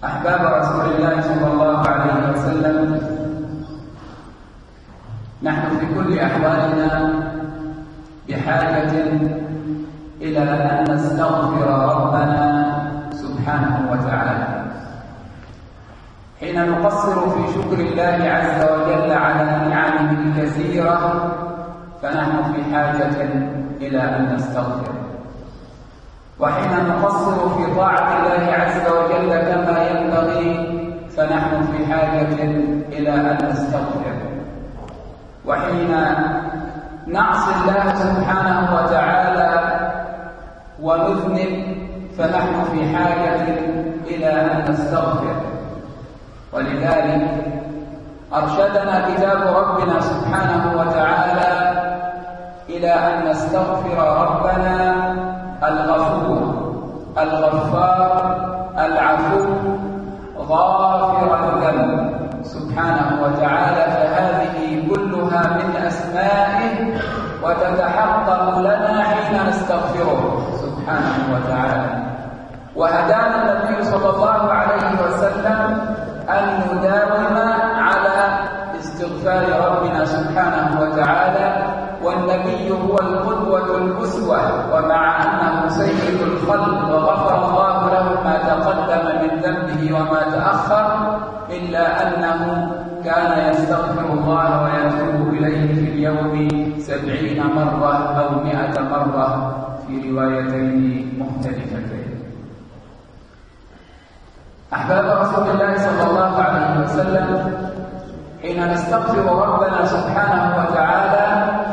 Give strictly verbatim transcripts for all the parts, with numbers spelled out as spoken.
أحباب رسول الله صلى الله عليه وسلم، نحن في كل أحوالنا بحاجة إلى أن نستغفر ربنا سبحانه وتعالى. حين نقصر في شكر الله عز وجل على نعمه الكثيرة فنحن في حاجة إلى أن نستغفر، وحين نقصر في طاعة الله عز وجل كما ينبغي فنحن في حاجة إلى أن نستغفر، وحين نعصي الله سبحانه وتعالى ونذنب فنحن في حاجة إلى أن نستغفر. ولذلك أرشدنا كتاب ربنا سبحانه وتعالى إلى أن نستغفر ربنا الغفور الغفار العفو غافر الذنب سبحانه وتعالى، فهذه كلها من أسمائه وتتحقق لنا حين نستغفره سبحانه وتعالى. وهدانا النبي صلى الله عليه وسلم أن نداوم على استغفار ربنا سبحانه وتعالى، والنبي هو القدوة الأسوة، ومع أنه سيد الخلق وغفر الله له ما تقدم من ذنبه وما تأخر، إلا أنه كان يستغفر الله ويتوب إليه في اليوم سبعين مرة أو مئة مرة في روايتين مختلفتين. أحباب رسول الله صلى الله عليه وسلم، حين نستغفر ربنا سبحانه وتعالى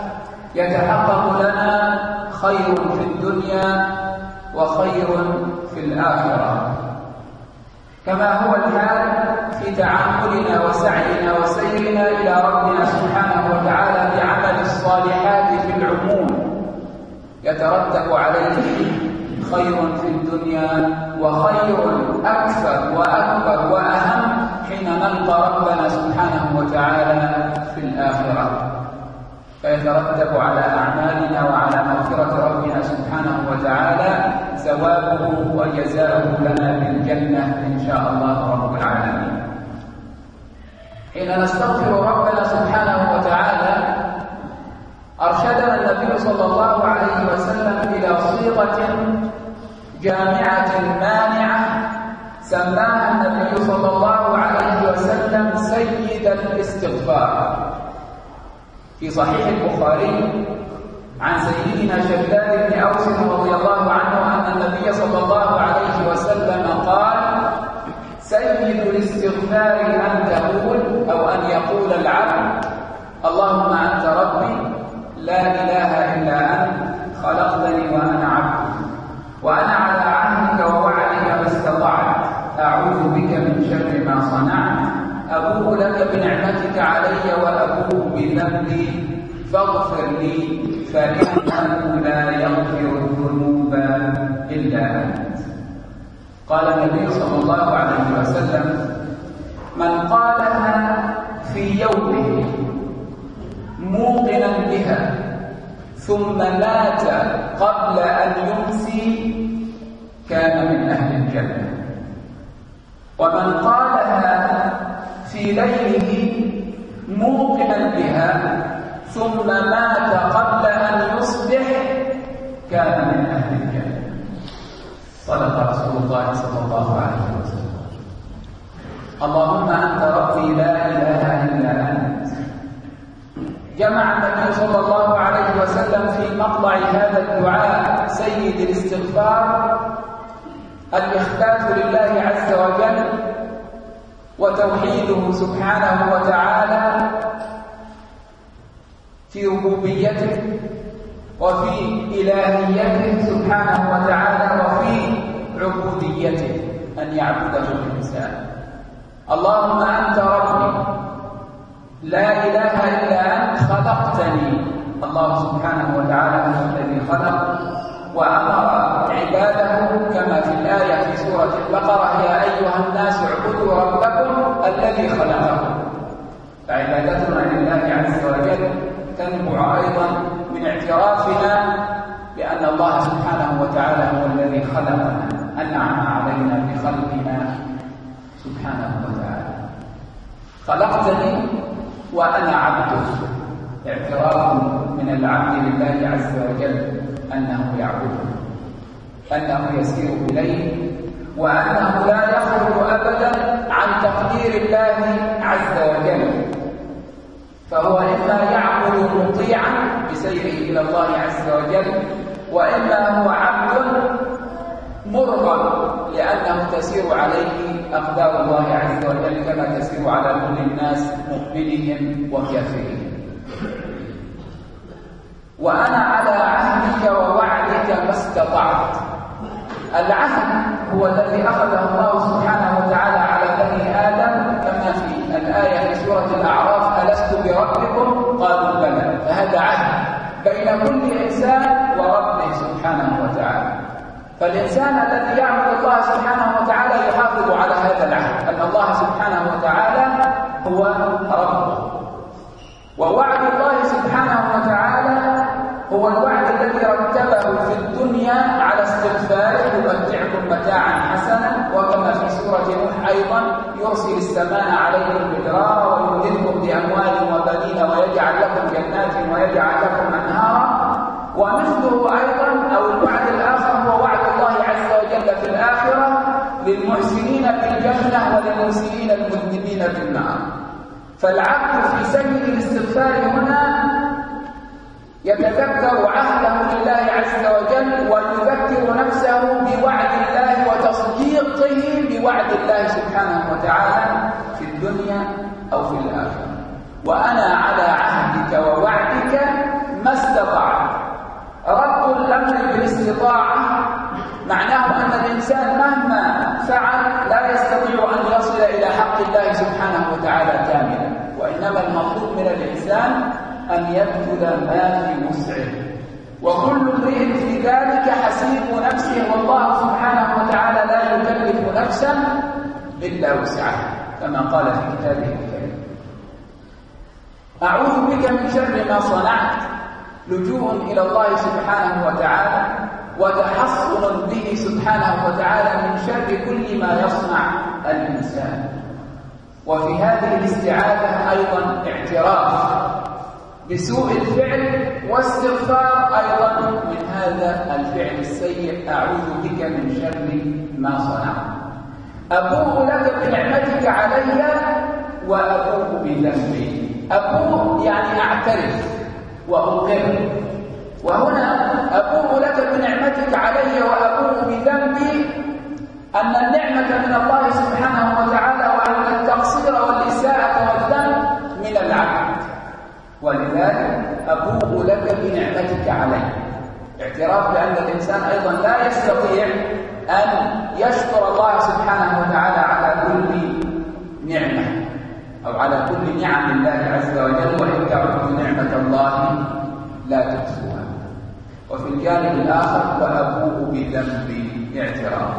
يتحقق لنا خير في الدنيا وخير في الآخرة، كما هو الحال في تعاملنا وسعينا وسيرنا إلى ربنا سبحانه وتعالى بعمل الصالحات في العموم، يترتب عليه خير في الدنيا وخير أكثر وأكبر وأهم حين نلقى ربنا سبحانه وتعالى في الآخرة، فيترتب على أعمالنا وعلى مغفرة ربنا سبحانه وتعالى ثوابه وجزاؤه لنا بالجنة إن شاء الله رب العالمين. حين نستغفر ربنا سبحانه وتعالى أرشدنا النبي صلى الله عليه وسلم إلى صيغة جامعة مانعة سماها النبي صلى الله عليه وسلم سيد الاستغفار. في صحيح البخاري عن سيدنا شداد بن أوس رضي الله عنه أن النبي صلى الله عليه وسلم قال: سيد الاستغفار أن تقول أو أن يقول العبد: اللهم أنت ربي لا إله إلا أنت خلقتني وأنا عبدك وأنا على عهدك ووعدك ما استطعت أعوذ بك من شر ما صنعت أبوء لك بنعمتك علي وأبوء بذنبي فاغفر لي فإنه لا يغفر الذنوب إلا أنت. قال النبي صلى الله عليه وسلم: من قالها في يومه موقنا بها ثم مات قبل أن يمسي كان من أهل الجنة، ومن قالها في ليله موقنا بها ثم مات قبل أن يصبح كان من أهل الجنة. صدق رسول الله صلى الله عليه وسلم. اللهم أنت ربي لا إله إلا أنت. جمع النبي صلى الله عليه وسلم في مطلع هذا الدعاء سيد الاستغفار الإخبات لله عز وجل وتوحيده سبحانه وتعالى في ربوبيته وفي إلهيته سبحانه وتعالى وفي عبوديته أن يعبده الإنسان. اللهم أنت ربي لا إله إلا أنت خلقتني. الله سبحانه وتعالى هو الذي خلق وأمر عباده كما في الآية في سورة البقرة: يا أيها الناس اعبدوا ربكم الذي خلقكم. فعبادتنا لله عز وجل تنبع أيضا من اعترافنا بأن الله سبحانه وتعالى هو الذي خلقنا، أنعم علينا بخلقنا سبحانه وتعالى. خلقتني وأنا عبدك، اعتراف من العبد لله عز وجل أنه يعبده، أنه يسير إليه، وأنه لا يخرج أبدا عن تقدير الله عز وجل. فهو إما يعبد مطيعا بسيره إلى الله عز وجل، وإما هو عبد مرغم لأنه تسير عليه أقدار الله عز وجل كما تسير على كل الناس مؤمنهم وكافرهم. وأنا على عهدك ووعدك ما استطعت. العهد هو الذي أخذه الله سبحانه وتعالى على بني آدم كما في الآية في سورة الأعراف: ألست بربكم؟ قالوا بلى. فهذا عهد بين كل إنسان وربه سبحانه وتعالى. فالإنسان الذي يعبد الله سبحانه وتعالى يحافظ على هذا العهد، أن الله سبحانه وتعالى هو ربه. ووعد الله سبحانه وتعالى هو الوعد الذي رتبه في الدنيا على استغفاره: يمتعكم متاعا حسنا، وكما في سورة نوح أيضا: يرسل السماء عليكم مدرارا ويمددكم بأموال وبنين ويجعل لكم جنات ويجعل لكم أنهارا. ومثله أيضا أو الوعد الآخر هو وعد الله عز وجل في الآخرة للمحسنين في الجنة وللمسيئين المذنبين في النار. فالعبد في سبيل الاستغفار هنا يتذكر عهده لله عز وجل ويذكر نفسه بوعد الله وتصديقه بوعد الله سبحانه وتعالى في الدنيا أو في الآخرة. وأنا على عهدك ووعدك ما استطعت. رد الأمر بالاستطاعة معناه أن الإنسان مهما فعل لا يستطيع أن يصل إلى حق الله سبحانه وتعالى كاملا، وإنما المطلوب من الإنسان أن يبذل ما في وسعه، وكل امرئ في ذلك حسيب نفسه، والله سبحانه وتعالى لا يكلف نفسا إلا وسعها كما قال في كتابه الكريم: أعوذ بك من شر ما صنعت، لجوء إلى الله سبحانه وتعالى وتحصن به سبحانه وتعالى من شر كل ما يصنع الإنسان. وفي هذه الاستعاذة أيضا اعتراف بسوء الفعل واستغفار أيضا من هذا الفعل السيء: أعوذ بك من شر ما صنعت. أبوء لك بنعمتك علي وأبوء بذنبي. أبوء يعني أعترف وأقر، وهنا أبوء لك بنعمتك علي وأبوء بذنبي، أن النعمة من الله سبحانه وتعالى وأن التقصير والإساءة والذنب من العبد، ولذلك أبوء لك بنعمتك علي. اعتراف بأن الإنسان أيضا لا يستطيع أن يشكر الله سبحانه وتعالى على كل نعمة أو على كل نعم الله عز وجل، وإن تعدوا نعمة الله لا تحصوها. وفي الجانب الآخر: وأبوء بذنبي، اعتراف.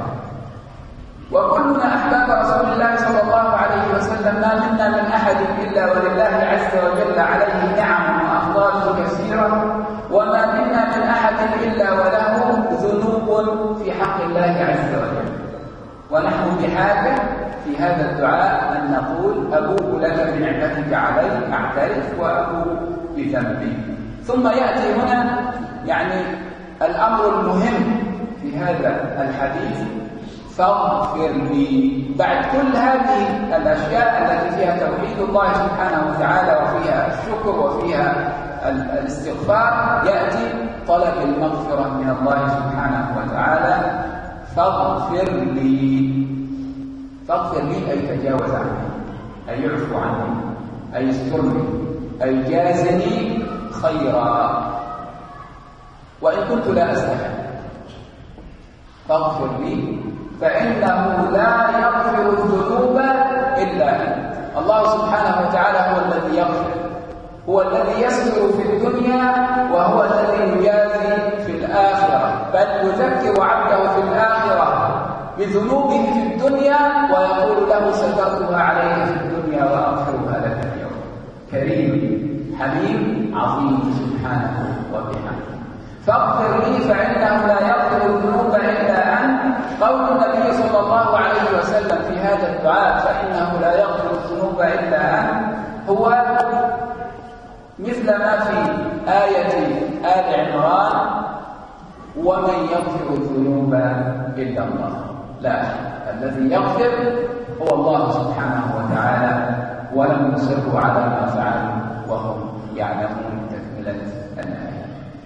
وكلنا أحباب رسول الله صلى الله عليه وسلم، ما منا من أحد إلا ولله عز وجل عليه نعم وأفضال كثيرة، وما منا من أحد إلا وله ذنوب في حق الله عز وجل. ونحن بحاجة في هذا الدعاء أن نقول: أبوء لك بنعمتك علي، أعترف، وأبوء بذنبي. ثم يأتي هنا يعني الأمر المهم في هذا الحديث: فاغفر لي. بعد كل هذه الأشياء التي فيها توحيد الله سبحانه وتعالى وفيها الشكر وفيها الاستغفار، يأتي طلب المغفرة من الله سبحانه وتعالى: فاغفر لي. فاغفر لي أي تجاوز عني، أي يعفو عني، أي استرني، أي جازني خيرا وإن كنت لا أستحق. فاغفر لي فإنه لا يغفر الذنوب إلا أنت. الله سبحانه وتعالى هو الذي يغفر، هو الذي يستر في الدنيا، وهو الذي يجازي في الآخرة، بل يذكر عبده في الآخرة بذنوبه في الدنيا ويقول له: سترتها عليك في الدنيا وأغفرها لك اليوم. كريم حليم عظيم سبحانه وبحمده. فاغفر لي فإنه لا يغفر الذنوب إلا أنت، قول النبي صلى الله عليه وسلم في هذا الدعاء فإنه لا يغفر الذنوب إلا أنت هو مثل ما في آية آل عمران ومن يغفر الذنوب إلا الله. لا، الذي يغفر هو الله سبحانه وتعالى، ولم يصروا على ما فعلوا وهم يعلمون تكملة الآية.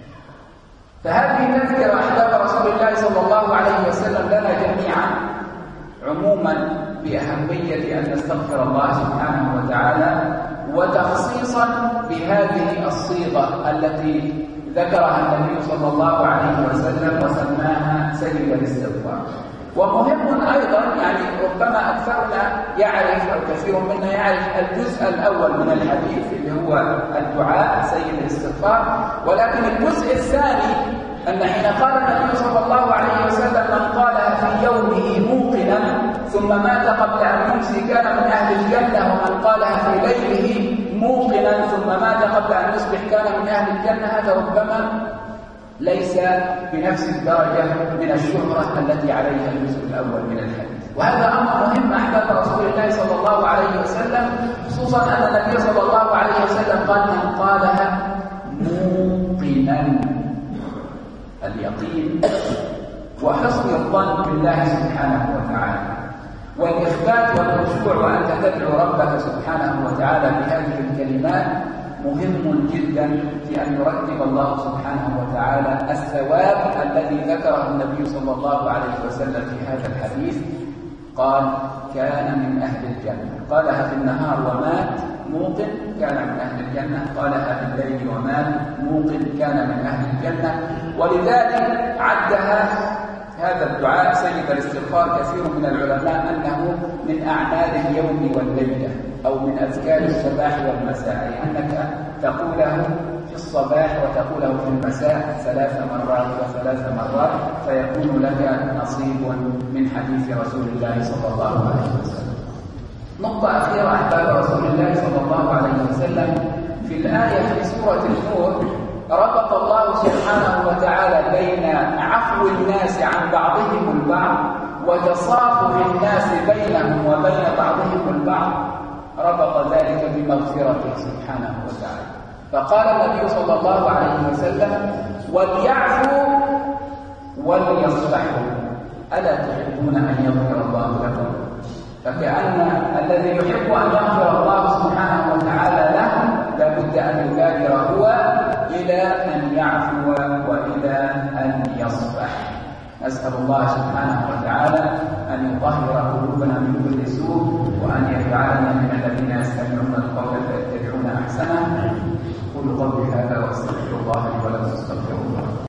فهذه تذكر أحباب رسول الله صلى الله عليه وسلم لنا جميعا عموما بأهمية أن نستغفر الله سبحانه وتعالى، وتخصيصا بهذه الصيغة التي ذكرها النبي صلى الله عليه وسلم وسماها سيد الاستغفار. ومهم أيضا، يعني ربما أكثرنا يعرف أو كثير منا يعرف الجزء الأول من الحديث اللي هو الدعاء سيد الاستغفار، ولكن الجزء الثاني أن حين قال النبي صلى الله عليه وسلم من قالها في يومه موقنا ثم مات قبل أن يمسي كان من أهل الجنة، ومن قالها في ليله موقنا ثم مات قبل أن يصبح كان من أهل الجنة، هذا ربما ليس بنفس الدرجة من الشهرة التي عليها الجزء الأول من الحديث. وهذا أمر مهم أحباب رسول الله صلى الله عليه وسلم، خصوصا أن النبي صلى الله عليه وسلم قال من قالها موقنا، اليقين وحسن الظن بالله سبحانه وتعالى والإخبات والخشوع، وأنت تدعو ربك سبحانه وتعالى بهذه الكلمات مهم جدا في أن يرتب الله سبحانه وتعالى الثواب الذي ذكره النبي صلى الله عليه وسلم في هذا الحديث. قال كان من أهل الجنة، قالها في النهار ومات موقن كان من أهل الجنة، قالها في الليل ومات موقن كان من أهل الجنة. ولذلك عدها هذا الدعاء سيد الاستغفار كثير من العلماء أنه من أعمال اليوم والليلة أو من أذكار الصباح والمساء، أي أنك تقوله في الصباح وتقوله في المساء ثلاث مرات وثلاث مرات، فيكون لك نصيب من حديث رسول الله صلى الله عليه وسلم. نقطة أخيرة أحباب رسول الله صلى الله عليه وسلم، في الآية في سورة النور ربط الله سبحانه وتعالى بين عفو الناس عن بعضهم البعض وتصافح الناس بينهم وبين بعضهم البعض، ربط ذلك بمغفرته سبحانه وتعالى. فقال النبي صلى الله عليه وسلم وليعفوا وليصفحوا ألا تحبون أن يغفر الله لكم؟ فكأن الذي يحب أن يغفر الله سبحانه وتعالى له لابد أن يبادر هو إلى أن يعفو وإلى أن يصفح. نسأل الله سبحانه وتعالى أن يطهر قلوبنا من كل سوء